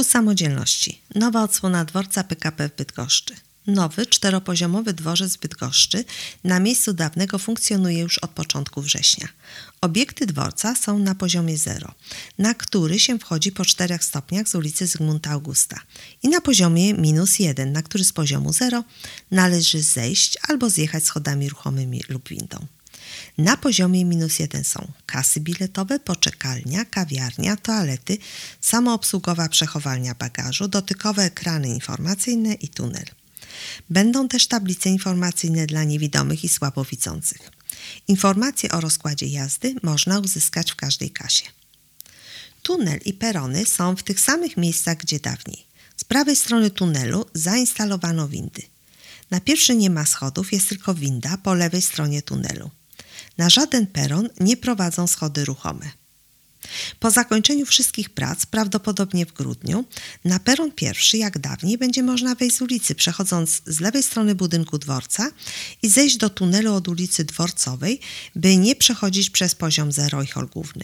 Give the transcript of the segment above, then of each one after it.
Ku samodzielności. Nowa odsłona dworca PKP w Bydgoszczy. Nowy, 4-poziomowy dworzec w Bydgoszczy na miejscu dawnego funkcjonuje już od początku września. Obiekty dworca są na poziomie 0, na który się wchodzi po 4 stopniach z ulicy Zygmunta Augusta i na poziomie -1, na który z poziomu 0 należy zejść albo zjechać schodami ruchomymi lub windą. Na poziomie -1 są kasy biletowe, poczekalnia, kawiarnia, toalety, samoobsługowa przechowalnia bagażu, dotykowe ekrany informacyjne i tunel. Będą też tablice informacyjne dla niewidomych i słabowidzących. Informacje o rozkładzie jazdy można uzyskać w każdej kasie. Tunel i perony są w tych samych miejscach, gdzie dawniej. Z prawej strony tunelu zainstalowano windy. Na pierwszy nie ma schodów, jest tylko winda po lewej stronie tunelu. Na żaden peron nie prowadzą schody ruchome. Po zakończeniu wszystkich prac, prawdopodobnie w grudniu, na peron pierwszy, jak dawniej, będzie można wejść z ulicy, przechodząc z lewej strony budynku dworca i zejść do tunelu od ulicy Dworcowej, by nie przechodzić przez poziom 0 i hol główny.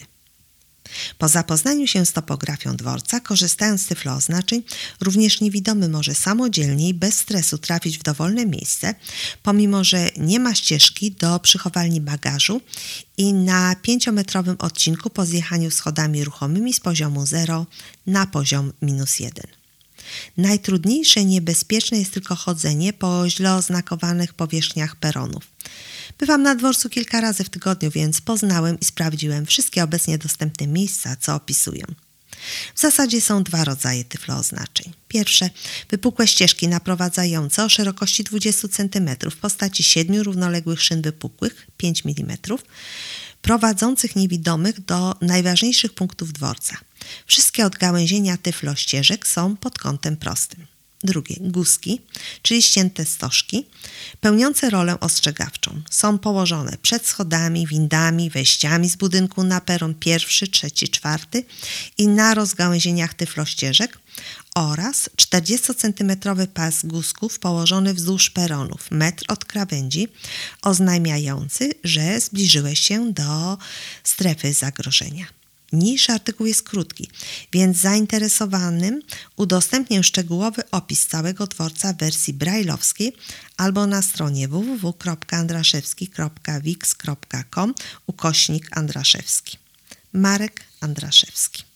Po zapoznaniu się z topografią dworca, korzystając z tyflooznaczeń, również niewidomy może samodzielnie i bez stresu trafić w dowolne miejsce, pomimo że nie ma ścieżki do przychowalni bagażu i na 5-metrowym odcinku po zjechaniu schodami ruchomymi z poziomu 0 na poziom -1. Najtrudniejsze i niebezpieczne jest tylko chodzenie po źle oznakowanych powierzchniach peronów. Bywam na dworcu kilka razy w tygodniu, więc poznałem i sprawdziłem wszystkie obecnie dostępne miejsca, co opisuję. W zasadzie są 2 rodzaje tyflooznaczeń. Pierwsze, wypukłe ścieżki naprowadzające o szerokości 20 cm w postaci 7 równoległych szyn wypukłych 5 mm, prowadzących niewidomych do najważniejszych punktów dworca. Wszystkie odgałęzienia tyflościeżek są pod kątem prostym. Drugie, guzki, czyli ścięte stożki, pełniące rolę ostrzegawczą. Są położone przed schodami, windami, wejściami z budynku na peron 1., 3., 4 i na rozgałęzieniach tyflościeżek oraz 40-cm pas guzków położony wzdłuż peronów, metr od krawędzi, oznajmiający, że zbliżyłeś się do strefy zagrożenia. Niniejszy artykuł jest krótki, więc zainteresowanym udostępnię szczegółowy opis całego dworca w wersji brajlowskiej albo na stronie www.andraszewski.wix.com /Andraszewski. Marek Andraszewski.